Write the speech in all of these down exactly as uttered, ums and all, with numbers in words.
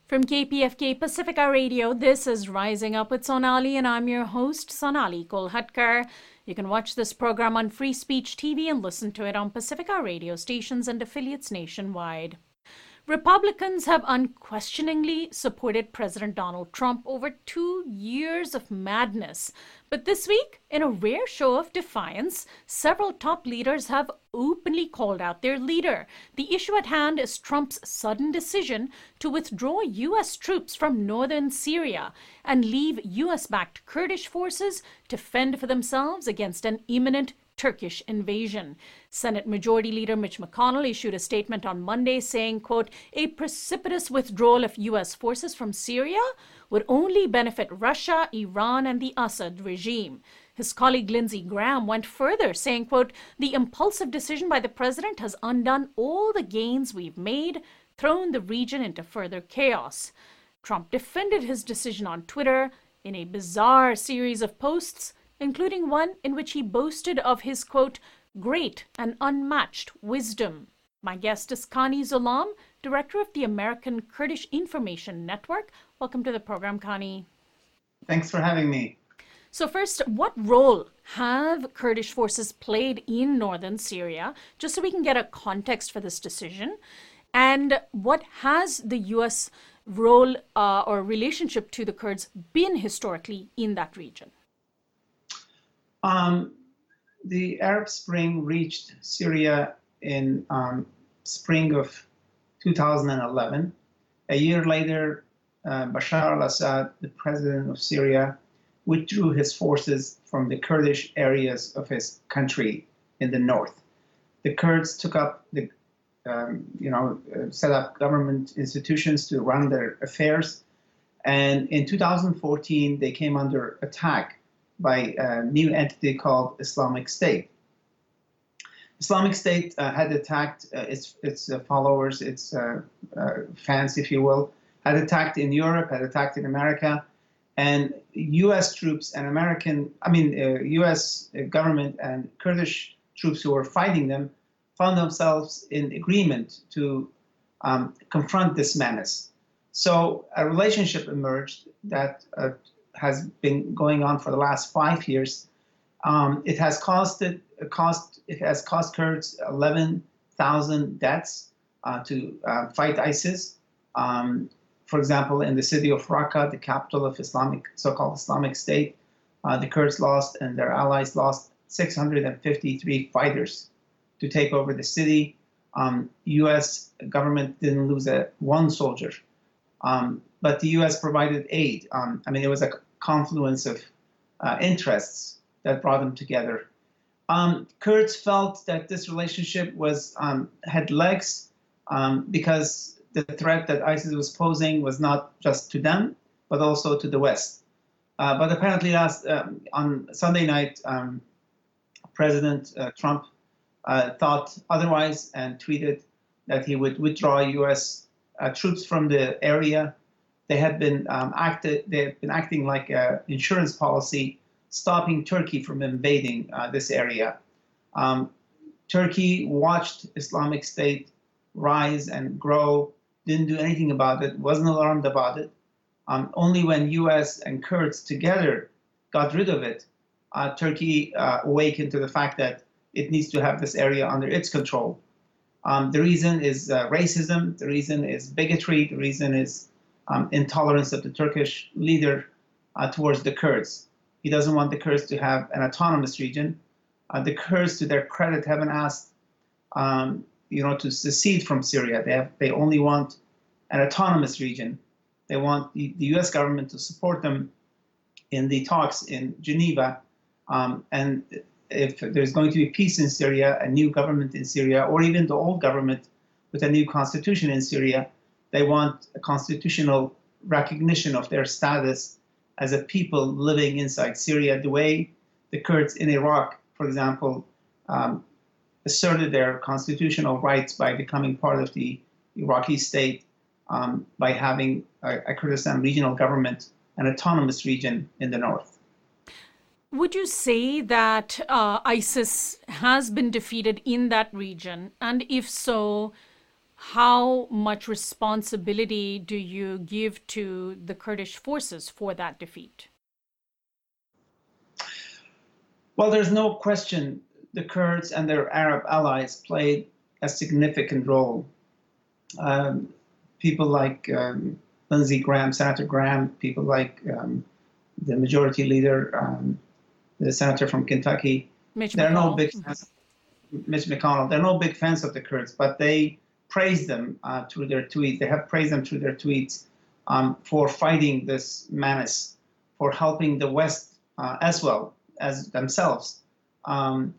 From K P F K Pacifica Radio, this is Rising Up with Sonali, and I'm your host, Sonali Kolhatkar. You can watch this program on Free Speech T V and listen to it on Pacifica radio stations and affiliates nationwide. Republicans have unquestioningly supported President Donald Trump over two years of madness. But this week, in a rare show of defiance, several top leaders have openly called out their leader. The issue at hand is Trump's sudden decision to withdraw U S troops from northern Syria and leave U S-backed Kurdish forces to fend for themselves against an imminent Turkish invasion. Senate Majority Leader Mitch McConnell issued a statement on Monday saying, quote, a precipitous withdrawal of U S forces from Syria would only benefit Russia, Iran, and the Assad regime. His colleague Lindsey Graham went further, saying, quote, the impulsive decision by the president has undone all the gains we've made, thrown the region into further chaos. Trump defended his decision on Twitter in a bizarre series of posts, including one in which he boasted of his, quote, great and unmatched wisdom. My guest is Kani Zolam, director of the American Kurdish Information Network. Welcome to the program, Kani. Thanks for having me. So first, what role have Kurdish forces played in northern Syria, just so we can get a context for this decision? And what has the U S role uh, or relationship to the Kurds been historically in that region? Um, the Arab Spring reached Syria in um, spring of two thousand eleven. A year later, uh, Bashar al-Assad, the president of Syria, withdrew his forces from the Kurdish areas of his country in the north. The Kurds took up the, um, you know, uh, set up government institutions to run their affairs. And in two thousand fourteen, they came under attack by a new entity called Islamic State. Islamic State uh, had attacked uh, its, its uh, followers, its uh, uh, fans, if you will, had attacked in Europe, had attacked in America, and U S troops and American, I mean, uh, U S government and Kurdish troops who were fighting them found themselves in agreement to um, confront this menace. So a relationship emerged that uh, has been going on for the last five years. Um, it has costed, cost, it has cost Kurds eleven thousand deaths uh, to uh, fight ISIS. Um, for example, in the city of Raqqa, the capital of Islamic, so-called Islamic State, uh, the Kurds lost and their allies lost six hundred fifty-three fighters to take over the city. Um, U S government didn't lose a one soldier. Um, but the U S provided aid. Um, I mean, it was a confluence of uh, interests that brought them together. Um, Kurds felt that this relationship was um, had legs um, because the threat that ISIS was posing was not just to them, but also to the West. Uh, but apparently last um, on Sunday night, um, President uh, Trump uh, thought otherwise and tweeted that he would withdraw U S uh, troops from the area. They had been um, acted. They had been acting like an insurance policy, stopping Turkey from invading uh, this area. Um, Turkey watched Islamic State rise and grow, didn't do anything about it, wasn't alarmed about it. Um, only when U S and Kurds together got rid of it, uh, Turkey uh, awakened to the fact that it needs to have this area under its control. Um, the reason is uh, racism. The reason is bigotry. The reason is Um, intolerance of the Turkish leader uh, towards the Kurds. He doesn't want the Kurds to have an autonomous region. Uh, the Kurds, to their credit, haven't asked, um, you know, to secede from Syria. They have, they only want an autonomous region. They want the, the U S government to support them in the talks in Geneva. Um, and if there's going to be peace in Syria, a new government in Syria, or even the old government with a new constitution in Syria, they want a constitutional recognition of their status as a people living inside Syria, the way the Kurds in Iraq, for example, um, asserted their constitutional rights by becoming part of the Iraqi state, um, by having a, a Kurdistan regional government, an autonomous region in the north. Would you say that uh, ISIS has been defeated in that region? And if so, how much responsibility do you give to the Kurdish forces for that defeat? Well, there's no question the Kurds and their Arab allies played a significant role. Um, people like um, Lindsey Graham, Senator Graham, people like um, the majority leader, um, the senator from Kentucky. Mitch they're McConnell. no big fans, Mitch McConnell. They're no big fans of the Kurds, but they praise them uh, through their tweets. They have praised them through their tweets um, for fighting this menace, for helping the West uh, as well as themselves. Um,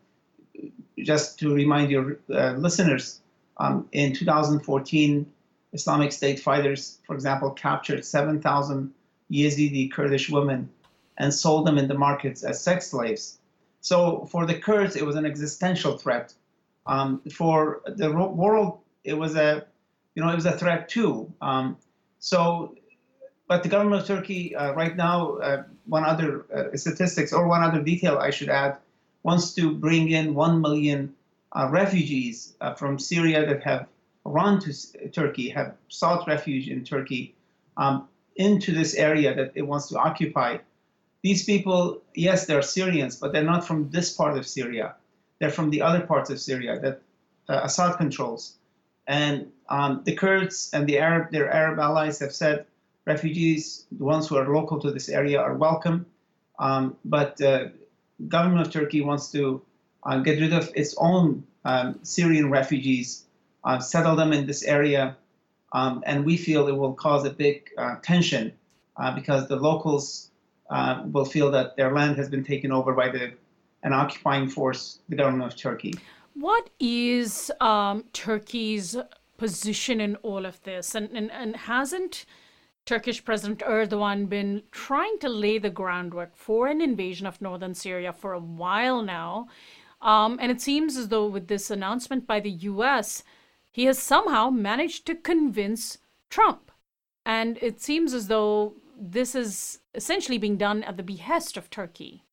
just to remind your uh, listeners, um, in two thousand fourteen, Islamic State fighters, for example, captured seven thousand Yazidi Kurdish women and sold them in the markets as sex slaves. So for the Kurds, it was an existential threat. Um, for the world, it was a, you know, it was a threat too. Um, so, but the government of Turkey uh, right now, uh, one other uh, statistics or one other detail I should add, wants to bring in one million uh, refugees uh, from Syria that have run to Turkey, have sought refuge in Turkey, um, into this area that it wants to occupy. These people, yes, they're Syrians, but they're not from this part of Syria. They're from the other parts of Syria that uh, Assad controls. And um, the Kurds and the Arab, their Arab allies have said refugees, the ones who are local to this area, are welcome. Um, but the uh, government of Turkey wants to uh, get rid of its own um, Syrian refugees, uh, settle them in this area, um, and we feel it will cause a big uh, tension uh, because the locals uh, will feel that their land has been taken over by the an occupying force, the government of Turkey. What is um, Turkey's position in all of this? And, and, and hasn't Turkish President Erdogan been trying to lay the groundwork for an invasion of northern Syria for a while now? Um, and it seems as though with this announcement by the U S, he has somehow managed to convince Trump. And it seems as though this is essentially being done at the behest of Turkey.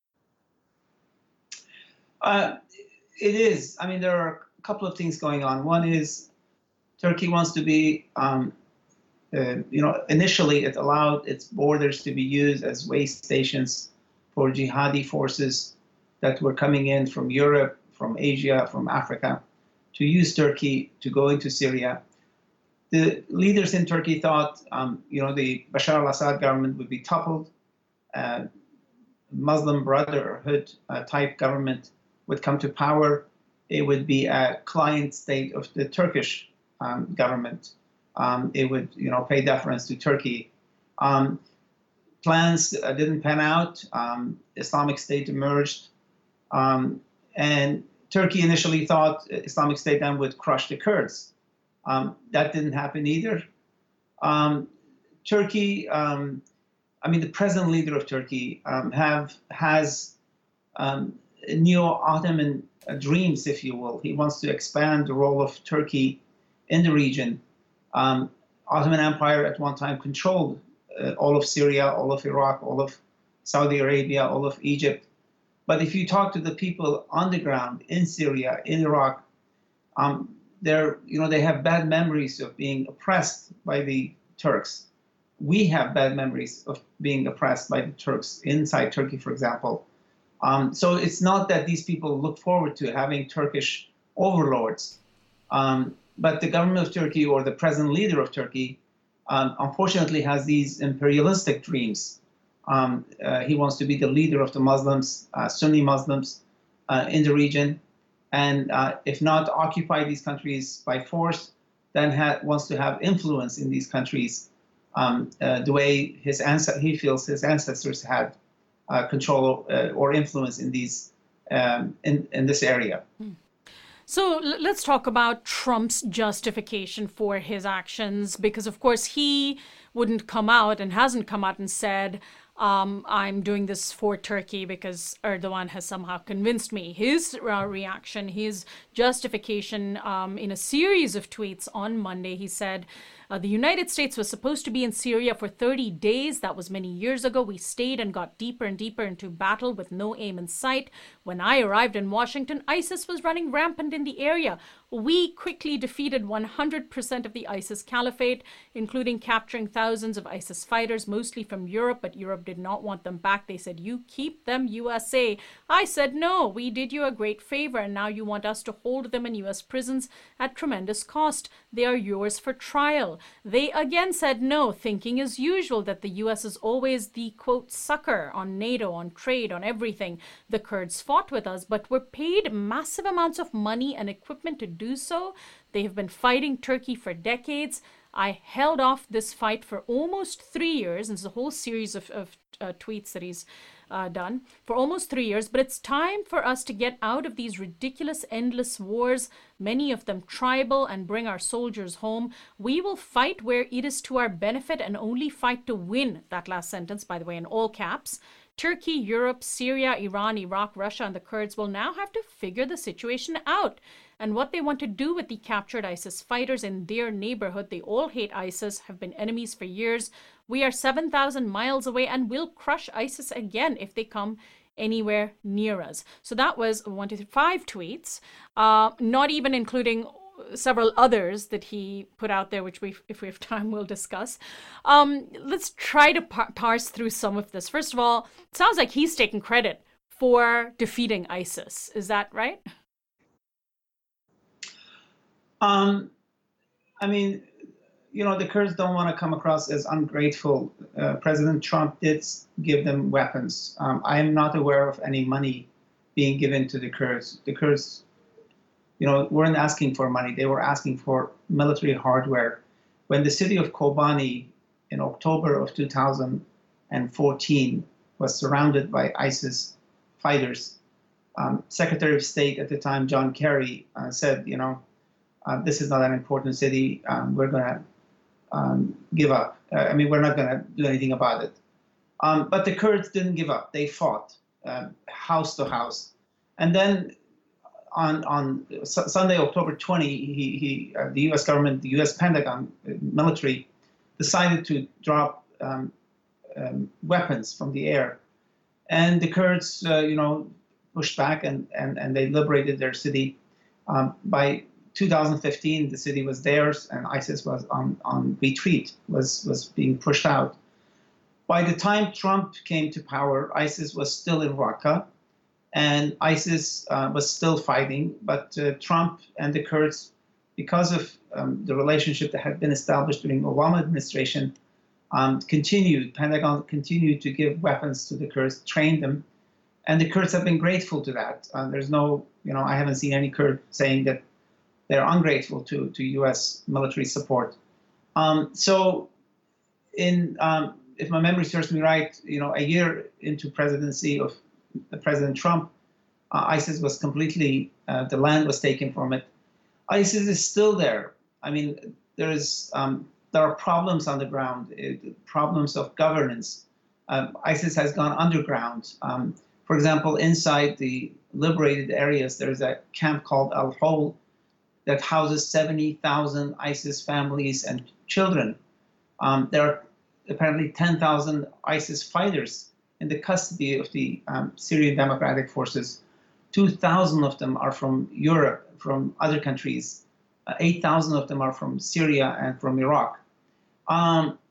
Uh, it is. I mean, there are a couple of things going on. One is Turkey wants to be, um, uh, you know, initially it allowed its borders to be used as way stations for jihadi forces that were coming in from Europe, from Asia, from Africa, to use Turkey to go into Syria. The leaders in Turkey thought, um, you know, the Bashar al-Assad government would be toppled, uh, Muslim Brotherhood uh, type government would come to power. It would be a client state of the Turkish um, government. Um, it would, you know, pay deference to Turkey. Um, plans uh, didn't pan out. Um, Islamic State emerged, um, and Turkey initially thought Islamic State then would crush the Kurds. Um, that didn't happen either. Um, Turkey, um, I mean, the present leader of Turkey um, have has um, neo-Ottoman uh, dreams, if you will. He wants to expand the role of Turkey in the region. Um, Ottoman Empire at one time controlled uh, all of Syria, all of Iraq, all of Saudi Arabia, all of Egypt. But if you talk to the people on the ground in Syria, in Iraq, um, they're, you know, they have bad memories of being oppressed by the Turks. We have bad memories of being oppressed by the Turks inside Turkey, for example. Um, so it's not that these people look forward to having Turkish overlords. Um, but the government of Turkey, or the present leader of Turkey, um, unfortunately has these imperialistic dreams. Um, uh, he wants to be the leader of the Muslims, uh, Sunni Muslims uh, in the region. And uh, if not occupy these countries by force, then ha- wants to have influence in these countries um, uh, the way his ans- he feels his ancestors had uh, control uh, or influence in these um, in, in this area. So l- let's talk about Trump's justification for his actions, because of course he wouldn't come out and hasn't come out and said, Um, I'm doing this for Turkey because Erdogan has somehow convinced me. His uh, reaction, his justification um, in a series of tweets on Monday, he said, Uh, the United States was supposed to be in Syria for thirty days. That was many years ago. We stayed and got deeper and deeper into battle with no aim in sight. When I arrived in Washington, ISIS was running rampant in the area. We quickly defeated one hundred percent of the ISIS caliphate, including capturing thousands of ISIS fighters, mostly from Europe, but Europe did not want them back. They said, you keep them, U S A. I said, no, we did you a great favor, and now you want us to hold them in U S prisons at tremendous cost. They are yours for trial. They again said no, thinking as usual that the U S is always the, quote, sucker on NATO, on trade, on everything. The Kurds fought with us, but were paid massive amounts of money and equipment to do so. They have been fighting Turkey for decades. I held off this fight for almost three years, and there's a whole series of, of uh, tweets that he's uh, done for almost three years. But it's time for us to get out of these ridiculous, endless wars, many of them tribal, and bring our soldiers home. We will fight where it is to our benefit and only fight to win. That last sentence, by the way, in all caps. Turkey, Europe, Syria, Iran, Iraq, Russia, and the Kurds will now have to figure the situation out and what they want to do with the captured ISIS fighters in their neighborhood. They all hate ISIS, have been enemies for years. We are seven thousand miles away and will crush ISIS again if they come anywhere near us. So that was one, two, three, five tweets, uh, not even including several others that he put out there, which we, if we have time, we'll discuss. Um, let's try to par- parse through some of this. First of all, it sounds like he's taking credit for defeating ISIS. Is that right? Um, I mean, you know, the Kurds don't want to come across as ungrateful. Uh, President Trump did give them weapons. Um, I am not aware of any money being given to the Kurds. The Kurds, you know, weren't asking for money. They were asking for military hardware. When the city of Kobani in October of two thousand fourteen was surrounded by ISIS fighters, um, Secretary of State at the time, John Kerry, uh, said, you know, uh, this is not an important city. Um, we're going to um, give up. Uh, I mean, we're not going to do anything about it. Um, but the Kurds didn't give up. They fought uh, house to house. And then On, on Sunday, October twentieth, he, he, uh, the U S government, the U S Pentagon uh, military, decided to drop um, um, weapons from the air. And the Kurds, uh, you know, pushed back and, and, and they liberated their city. Um, by two thousand fifteen, the city was theirs and ISIS was on, on retreat, was, was being pushed out. By the time Trump came to power, ISIS was still in Raqqa. And ISIS uh, was still fighting, but uh, Trump and the Kurds, because of um, the relationship that had been established during the Obama administration, um, continued, Pentagon continued to give weapons to the Kurds, train them, and the Kurds have been grateful to that. Uh, there's no, you know, I haven't seen any Kurd saying that they're ungrateful to, to U S military support. Um, so in, um, if my memory serves me right, you know, a year into presidency of President Trump, uh, ISIS was completely, uh, the land was taken from it. ISIS is still there. I mean, there is, um, there are problems on the ground, it, problems of governance. Um, ISIS has gone underground. Um, for example, inside the liberated areas, there's a camp called Al-Hol that houses seventy thousand ISIS families and children. Um, there are apparently ten thousand ISIS fighters in the custody of the um, Syrian Democratic Forces. two thousand of them are from Europe, from other countries. Uh, eight thousand of them are from Syria and from Iraq. Um,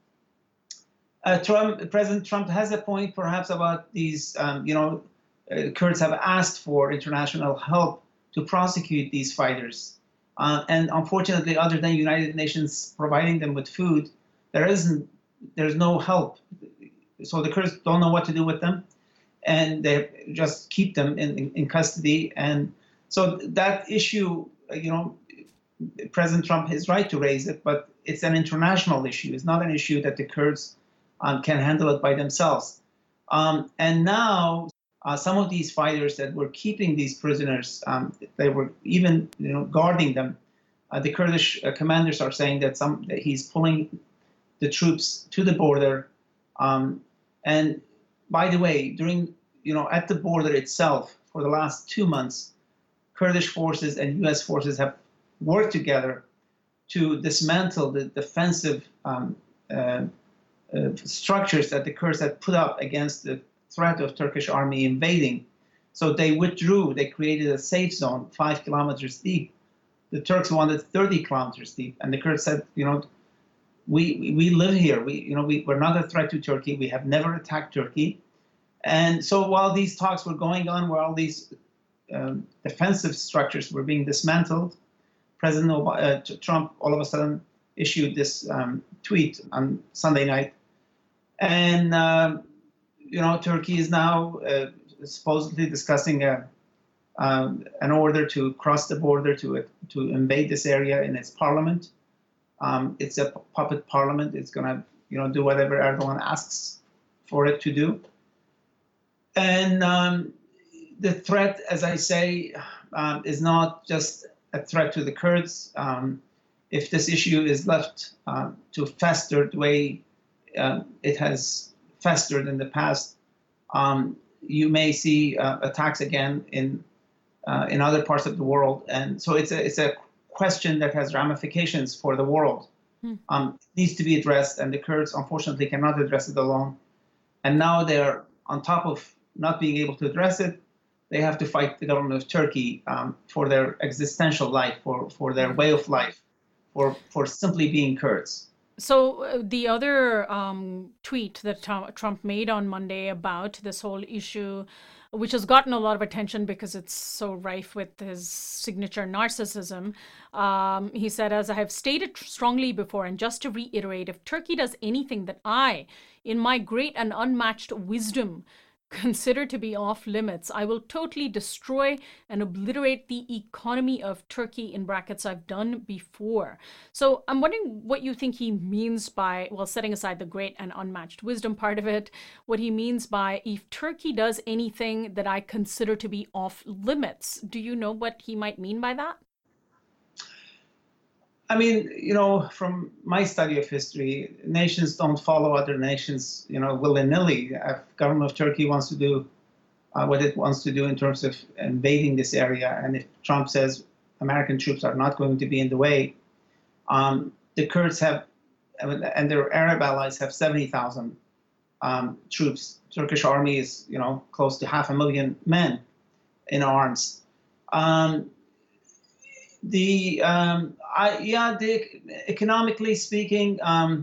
uh, Trump, President Trump has a point perhaps about these, um, you know, uh, Kurds have asked for international help to prosecute these fighters. Uh, and unfortunately, other than United Nations providing them with food, there isn't, there's no help. So the Kurds don't know what to do with them, and they just keep them in, in, in custody. And so that issue, you know, President Trump is right to raise it, but it's an international issue. It's not an issue that the Kurds um, can handle it by themselves. Um, and now uh, some of these fighters that were keeping these prisoners, um, they were even, you know, guarding them. Uh, the Kurdish uh, commanders are saying that some that he's pulling the troops to the border. Um, and by the way, during, you know, at the border itself, for the last two months, Kurdish forces and U S forces have worked together to dismantle the defensive um, uh, uh, structures that the Kurds had put up against the threat of Turkish army invading. So they withdrew. They created a safe zone five kilometers deep. The Turks wanted thirty kilometers deep, and the Kurds said, you know, we we live here. We you know we, we're not a threat to Turkey. We have never attacked Turkey. And so while these talks were going on, while these um, defensive structures were being dismantled, President Obama, uh, Trump all of a sudden issued this um, tweet on Sunday night, and uh, you know Turkey is now uh, supposedly discussing a, um, an order to cross the border to to invade this area in its parliament. Um, it's a puppet parliament. It's going to you know do whatever Erdogan asks for it to do. And um, the threat, as I say, um, is not just a threat to the Kurds. Um, if this issue is left uh, to fester the way uh, it has festered in the past, um, you may see uh, attacks again in uh, in other parts of the world. And so it's a it's a question that has ramifications for the world. Hmm. Um, it needs to be addressed, and the Kurds unfortunately cannot address it alone. And now they're on top of not being able to address it. They have to fight the government of Turkey um, for their existential life, for, for their way of life, for, for simply being Kurds. So uh, the other um, tweet that Trump made on Monday about this whole issue, which has gotten a lot of attention because it's so rife with his signature narcissism, um, he said, as I have stated strongly before, and just to reiterate, if Turkey does anything that I, in my great and unmatched wisdom, consider to be off limits, I will totally destroy and obliterate the economy of Turkey, in brackets I've done before. So I'm wondering what you think he means by, well, setting aside the great and unmatched wisdom part of it, what he means by, if Turkey does anything that I consider to be off limits. Do you know what he might mean by that? I mean, you know, from my study of history, nations don't follow other nations, you know, willy-nilly. If the government of Turkey wants to do uh, what it wants to do in terms of invading this area, and if Trump says American troops are not going to be in the way, um, the Kurds have, and their Arab allies have seventy thousand um, troops. Turkish army is, you know, close to half a million men in arms. Um, The um, I, yeah, the, economically speaking, um,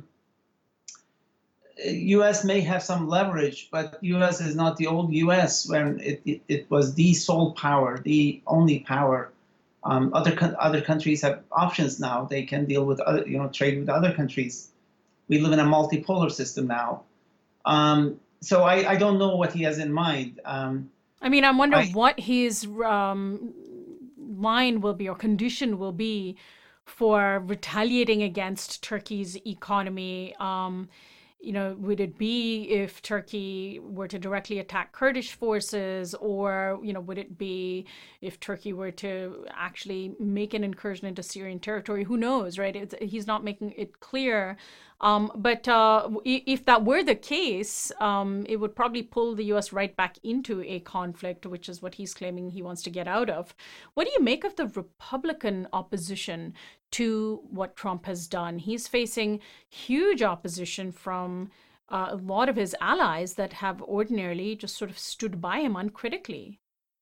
U S may have some leverage, but U S is not the old U S when it, it, it was the sole power, the only power. Um, other other countries have options now. They can deal with other, you know, trade with other countries. We live in a multipolar system now. Um, so I, I don't know what he has in mind. Um, I mean, I'm wondering I, what his um, line will be or condition will be for retaliating against Turkey's economy. Um, you know, would it be if Turkey were to directly attack Kurdish forces, or, you know, would it be if Turkey were to actually make an incursion into Syrian territory? Who knows, right? It's, he's not making it clear. Um, but uh, if that were the case, um, it would probably pull the U S right back into a conflict, which is what he's claiming he wants to get out of. What do you make of the Republican opposition to what Trump has done? He's facing huge opposition from uh, a lot of his allies that have ordinarily just sort of stood by him uncritically.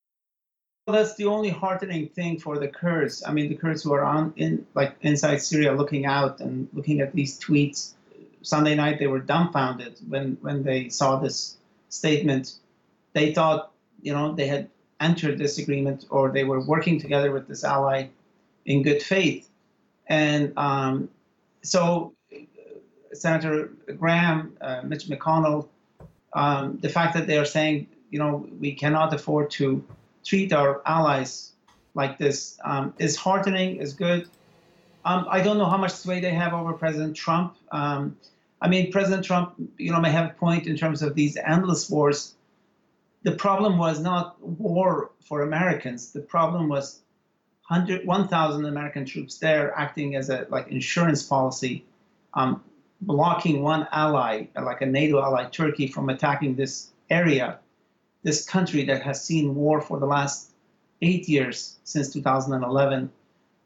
Well, that's the only heartening thing for the Kurds. I mean, the Kurds who are on in like inside Syria, looking out and looking at these tweets. Sunday night, they were dumbfounded when when they saw this statement. They thought, you know, they had entered this agreement, or they were working together with this ally in good faith. And um, so, Senator Graham, uh, Mitch McConnell, um, the fact that they are saying, you know, we cannot afford to treat our allies like this um, is heartening, is good. Um, I don't know how much sway they have over President Trump. Um, I mean, President Trump, you know, may have a point in terms of these endless wars. The problem was not war for Americans. The problem was one thousand American troops there acting as a like insurance policy, um, blocking one ally, like a NATO ally, Turkey, from attacking this area. This country that has seen war for the last eight years since two thousand eleven,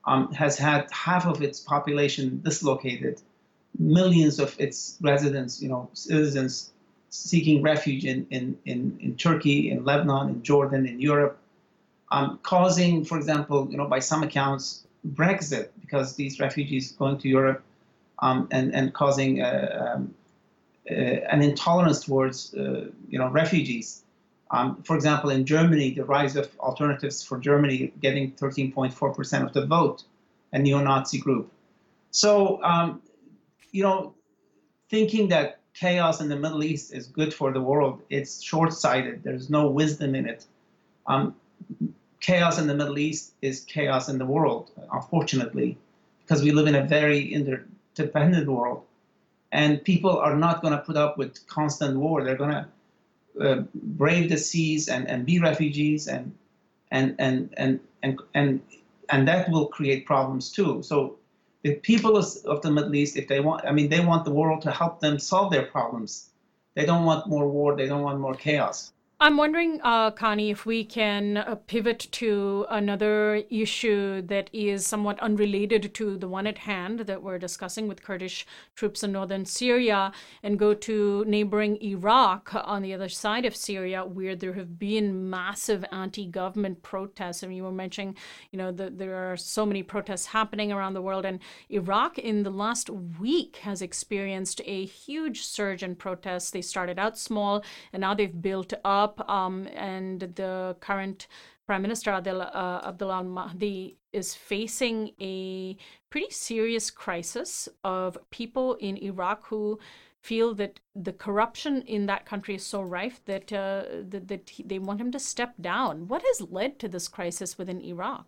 um, has had half of its population dislocated, millions of its residents, you know, citizens seeking refuge in, in, in, in Turkey, in Lebanon, in Jordan, in Europe, um, causing, for example, you know, by some accounts, Brexit, because these refugees going to Europe um, and, and causing uh, um, uh, an intolerance towards, uh, you know, refugees. Um, for example, in Germany, the rise of Alternatives for Germany getting thirteen point four percent of the vote, a neo-Nazi group. So, um, you know, thinking that chaos in the Middle East is good for the world, it's short-sighted. There's no wisdom in it. Um, chaos in the Middle East is chaos in the world, unfortunately, because we live in a very interdependent world. And people are not going to put up with constant war. They're going to uh, brave the seas and, and be refugees, and and and and and and and that will create problems too. So the people of the Middle East, if they want, I mean, they want the world to help them solve their problems. They don't want more war. They don't want more chaos. I'm wondering, uh, Connie, if we can uh, pivot to another issue that is somewhat unrelated to the one at hand that we're discussing with Kurdish troops in northern Syria, and go to neighboring Iraq on the other side of Syria, where there have been massive anti-government protests. I mean, you were mentioning, you know, that there are so many protests happening around the world, and Iraq in the last week has experienced a huge surge in protests. They started out small, and now they've built up. Um, and the current Prime Minister Adel, uh, Abdullah al-Mahdi is facing a pretty serious crisis of people in Iraq who feel that the corruption in that country is so rife that, uh, that, that they want him to step down. What has led to this crisis within Iraq?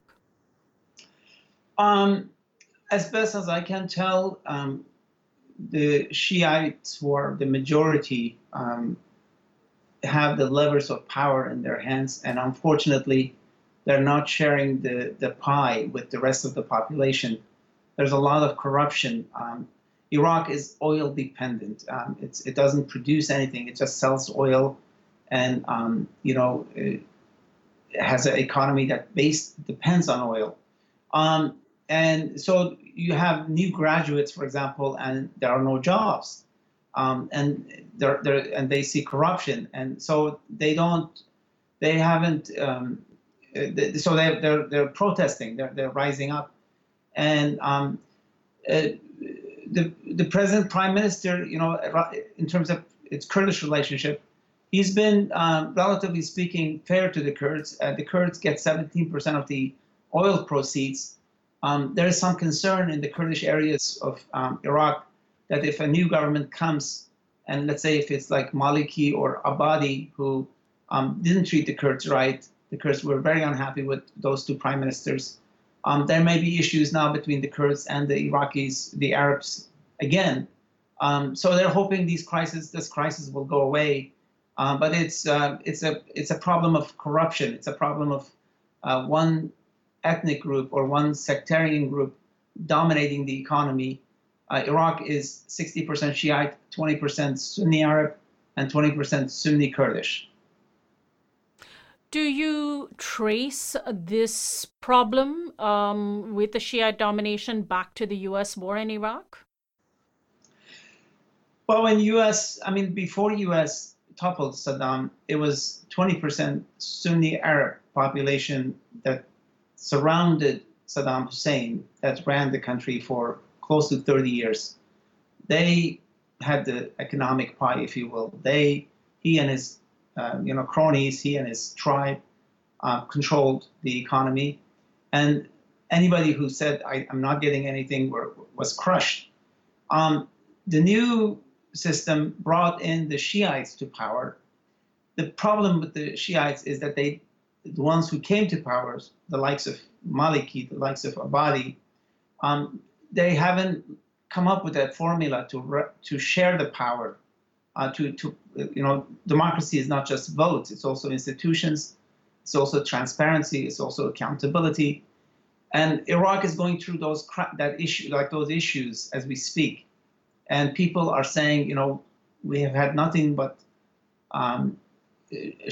Um, as best as I can tell, um, the Shiites, who are the majority, um, have the levers of power in their hands, and unfortunately, they're not sharing the, the pie with the rest of the population. There's a lot of corruption. Um, Iraq is oil dependent. Um, it's, it doesn't produce anything. It just sells oil, and um, you know, it has an economy that based depends on oil. Um, and so you have new graduates, for example, and there are no jobs. Um, and they're, they're, and they see corruption, and so they don't, they haven't, um, they, so they, they're they're protesting, they're they're rising up, and um, uh, the the present prime minister, you know, in terms of its Kurdish relationship, he's been um, relatively speaking fair to the Kurds. Uh, the Kurds get seventeen percent of the oil proceeds. Um, there is some concern in the Kurdish areas of um, Iraq that if a new government comes, and let's say if it's like Maliki or Abadi, who um, didn't treat the Kurds right, the Kurds were very unhappy with those two prime ministers. Um, there may be issues now between the Kurds and the Iraqis, the Arabs again. Um, so they're hoping these crises, this crisis will go away. Uh, but it's, uh, it's, a, it's a problem of corruption. It's a problem of uh, one ethnic group or one sectarian group dominating the economy. Uh, Iraq is sixty percent Shiite, twenty percent Sunni Arab, and twenty percent Sunni Kurdish. Do you trace this problem um, with the Shiite domination back to the U S war in Iraq? Well, when U S, I mean, before U S toppled Saddam, it was twenty percent Sunni Arab population that surrounded Saddam Hussein, that ran the country for close to thirty years. They had the economic pie, if you will. They, he and his, uh, you know, cronies, he and his tribe uh, controlled the economy, and anybody who said I, I'm not getting anything were, was crushed. Um, the new system brought in the Shiites to power. The problem with the Shiites is that they, the ones who came to power, the likes of Maliki, the likes of Abadi, um, they haven't come up with a formula to re to share the power. Uh, to to you know, democracy is not just votes; it's also institutions, it's also transparency, it's also accountability. And Iraq is going through those that issue, like those issues, as we speak. And people are saying, you know, we have had nothing but um,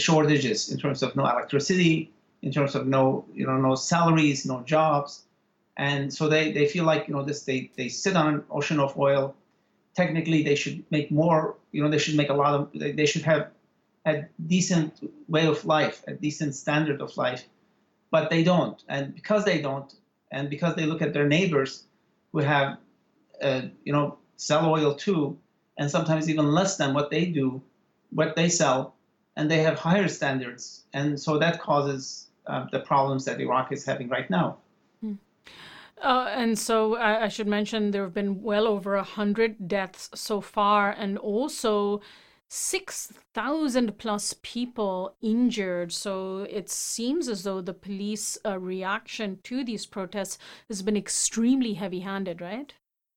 shortages in terms of no electricity, in terms of no, you know, no salaries, no jobs. And so they, they feel like, you know, this, they, they sit on an ocean of oil. Technically, they should make more, you know, they should make a lot of, they, they should have a decent way of life, a decent standard of life, but they don't. And because they don't, and because they look at their neighbors who have, uh, you know, sell oil too, and sometimes even less than what they do, what they sell, and they have higher standards. And so that causes uh, the problems that Iraq is having right now. Hmm. Uh, and so I, I should mention there have been well over a hundred deaths so far, and also six thousand plus people injured. So it seems as though the police uh, reaction to these protests has been extremely heavy-handed, right?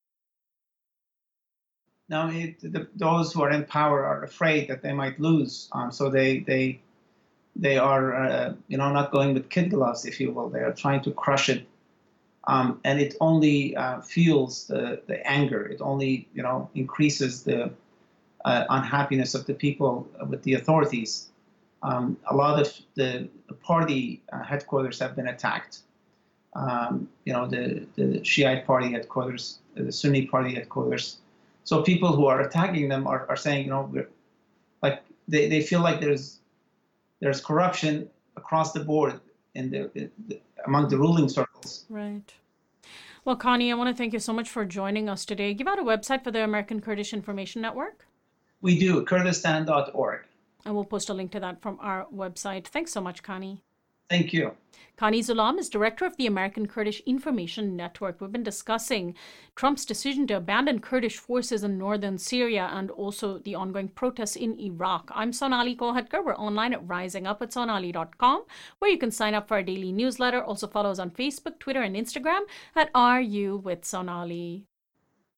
Now, it, the, those who are in power are afraid that they might lose, um, so they they they are uh, you know, not going with kid gloves, if you will. They are trying to crush it, um, and it only uh, fuels the the anger. It only, you know, increases the uh, unhappiness of the people with the authorities. Um, a lot of the party uh, headquarters have been attacked. Um, you know, the the Shiite party headquarters, the Sunni party headquarters. So people who are attacking them are, are saying, you know, we're, like they, they feel like there's there's corruption across the board in the, in the among the ruling circles. Right. Well, Connie, I want to thank you so much for joining us today. Give out a website for the American Kurdish Information Network. We do, Kurdistan dot org. And we'll post a link to that from our website. Thanks so much, Connie. Thank you. Connie Zulam is director of the American Kurdish Information Network. We've been discussing Trump's decision to abandon Kurdish forces in northern Syria and also the ongoing protests in Iraq. I'm Sonali Kolhatkar. We're online at rising up at sonali dot com, where you can sign up for our daily newsletter. Also follow us on Facebook, Twitter, and Instagram at R U with Sonali.